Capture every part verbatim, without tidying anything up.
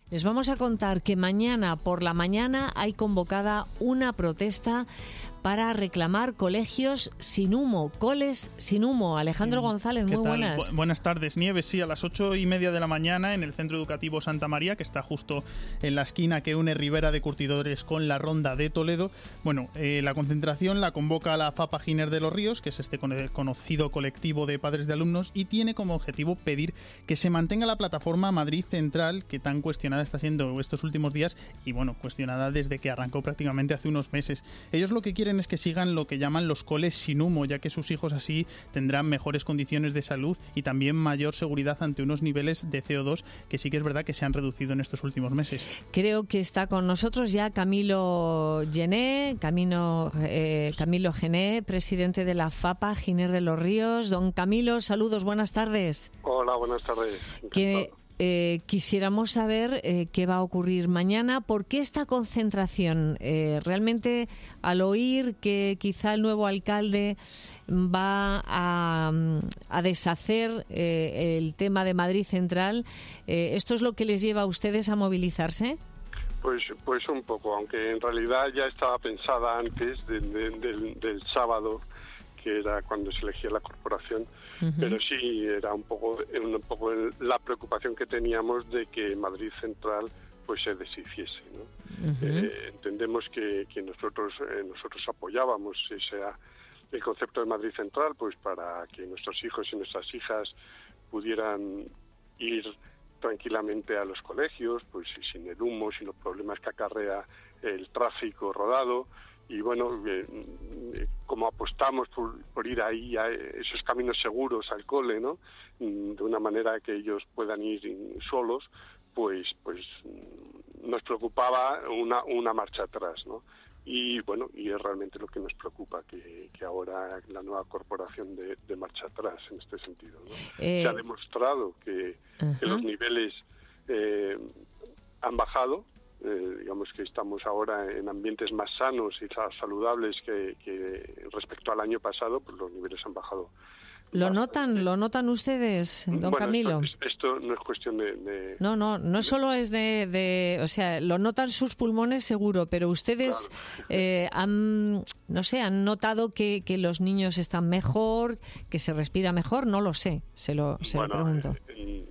Les vamos a contar que mañana por la mañana hay convocada una protesta para reclamar colegios sin humo, coles sin humo. Alejandro González, muy tal? buenas. Bu- buenas tardes, Nieves. Sí, a las ocho y media de la mañana en el Centro Educativo Santa María, que está justo en la esquina que une Ribera de Curtidores con la Ronda de Toledo. Bueno, eh, la concentración la convoca la FAPA Giner de los Ríos, que es este conocido colectivo de padres de alumnos, y tiene como objetivo pedir que se mantenga la plataforma Madrid Central, que tan cuestionada está siendo estos últimos días y, bueno, cuestionada desde que arrancó prácticamente hace unos meses. Ellos lo que quieren es que sigan lo que llaman los coles sin humo, ya que sus hijos así tendrán mejores condiciones de salud y también mayor seguridad ante unos niveles de C O dos que sí que es verdad que se han reducido en estos últimos meses. Creo que está con nosotros ya Camilo Gené, Camino, eh, Camilo Gené, presidente de la FAPA Giner de los Ríos. Don Camilo, saludos, buenas tardes. Hola, buenas tardes. Que eh, quisiéramos saber eh, qué va a ocurrir mañana. ¿Por qué esta concentración? Eh, realmente, al oír que quizá el nuevo alcalde va a, a deshacer eh, el tema de Madrid Central, eh, ¿esto es lo que les lleva a ustedes a movilizarse? Pues, pues un poco, aunque en realidad ya estaba pensada antes de, de, del, del sábado, que era cuando se elegía la corporación, uh-huh. Pero sí era un poco, un poco la preocupación que teníamos de que Madrid Central pues se deshiciese, ¿no? Uh-huh. Eh, entendemos que, que nosotros eh, nosotros apoyábamos ese el concepto de Madrid Central, pues para que nuestros hijos y nuestras hijas pudieran ir tranquilamente a los colegios, pues sin el humo, sin los problemas que acarrea el tráfico rodado. Y bueno, eh, como apostamos por, por ir ahí a esos caminos seguros al cole, ¿no? De una manera que ellos puedan ir solos, pues pues nos preocupaba una, una marcha atrás, ¿no? Y bueno, y es realmente lo que nos preocupa, que, que ahora la nueva corporación de, de marcha atrás en este sentido, ¿no? Eh... Se ha demostrado que, uh-huh. que los niveles eh, han bajado. Eh, digamos que estamos ahora en ambientes más sanos y saludables que, que respecto al año pasado, pues los niveles han bajado. ¿Lo bastante. notan lo notan ustedes, don bueno, Camilo? Esto, esto no es cuestión de... de no, no, no de, solo es de, de... O sea, lo notan sus pulmones seguro, pero ustedes claro. eh, han, no sé, han notado que, que los niños están mejor, que se respira mejor, no lo sé, se lo, se bueno, lo pregunto. Eh,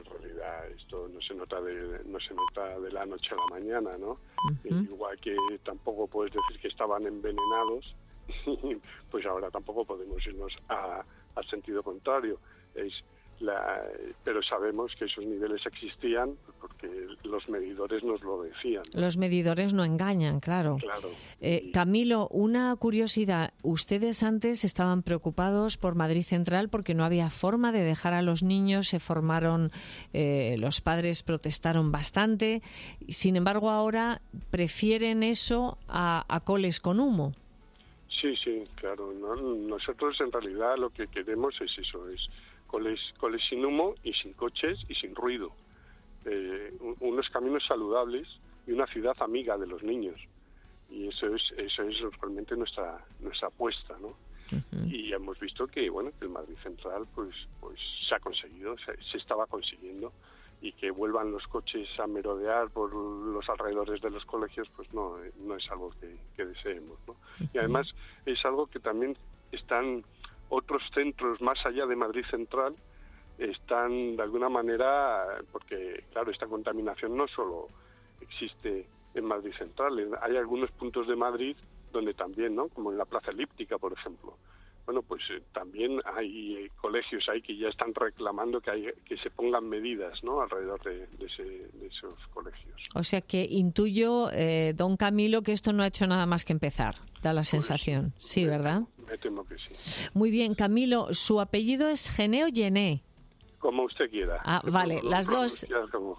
esto no se nota de no se nota de la noche a la mañana, ¿no? Uh-huh. Igual que tampoco puedes decir que estaban envenenados, pues ahora tampoco podemos irnos a, al sentido contrario. Es la, pero sabemos que esos niveles existían porque los medidores nos lo decían, ¿no? Los medidores no engañan, claro. Claro. Eh, Camilo, una curiosidad. Ustedes antes estaban preocupados por Madrid Central porque no había forma de dejar a los niños, se formaron, eh, los padres protestaron bastante. Sin embargo, ahora prefieren eso a, a coles con humo. Sí, sí, claro. ¿no? Nosotros en realidad lo que queremos es eso, es coles, coles sin humo y sin coches y sin ruido. Eh, unos caminos saludables y una ciudad amiga de los niños. Y eso es eso es realmente nuestra nuestra apuesta, ¿no? Uh-huh. Y hemos visto que bueno que el Madrid Central pues pues se ha conseguido, se, se estaba consiguiendo, y que vuelvan los coches a merodear por los alrededores de los colegios pues no no es algo que, que deseemos, ¿no? Uh-huh. Y además es algo que también están otros centros más allá de Madrid Central están de alguna manera, porque claro, esta contaminación no solo existe en Madrid Central, hay algunos puntos de Madrid donde también, ¿no? Como en la Plaza Elíptica, por ejemplo. Bueno, pues eh, también hay eh, colegios ahí que ya están reclamando que hay, que se pongan medidas, ¿no? Alrededor de, de, ese, de esos colegios. O sea que intuyo, eh, don Camilo, que esto no ha hecho nada más que empezar, da la pues, sensación. Sí, me, ¿verdad? Me temo que sí. Muy bien, Camilo, ¿su apellido es Gené o Gené? Como usted quiera. Ah, vale, como, las como dos. como...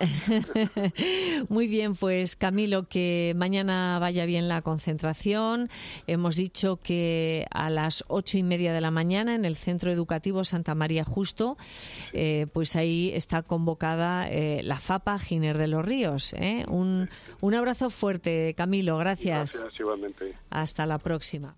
Muy bien, pues Camilo, que mañana vaya bien la concentración. Hemos dicho que a las ocho y media de la mañana en el Centro Educativo Santa María Justo, eh, pues ahí está convocada eh, la FAPA Giner de los Ríos. ¿eh? Un, un abrazo fuerte, Camilo, gracias. Gracias, igualmente. Hasta la próxima.